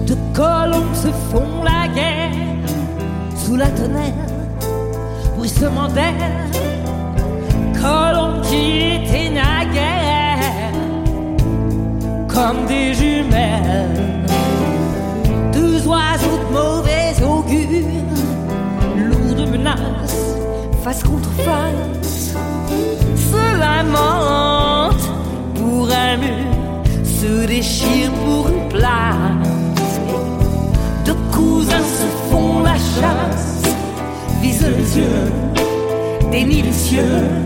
de colombes se font la guerre sous la tonnelle, bruissement d'air, colombes qui étaient naguère comme des jumelles, deux oiseaux de mauvais augure, lourds de menaces, face contre face, se lamentent pour un mur, se déchirent pour une place. Deux cousins se font la chasse, visent les yeux, des nids vicieux,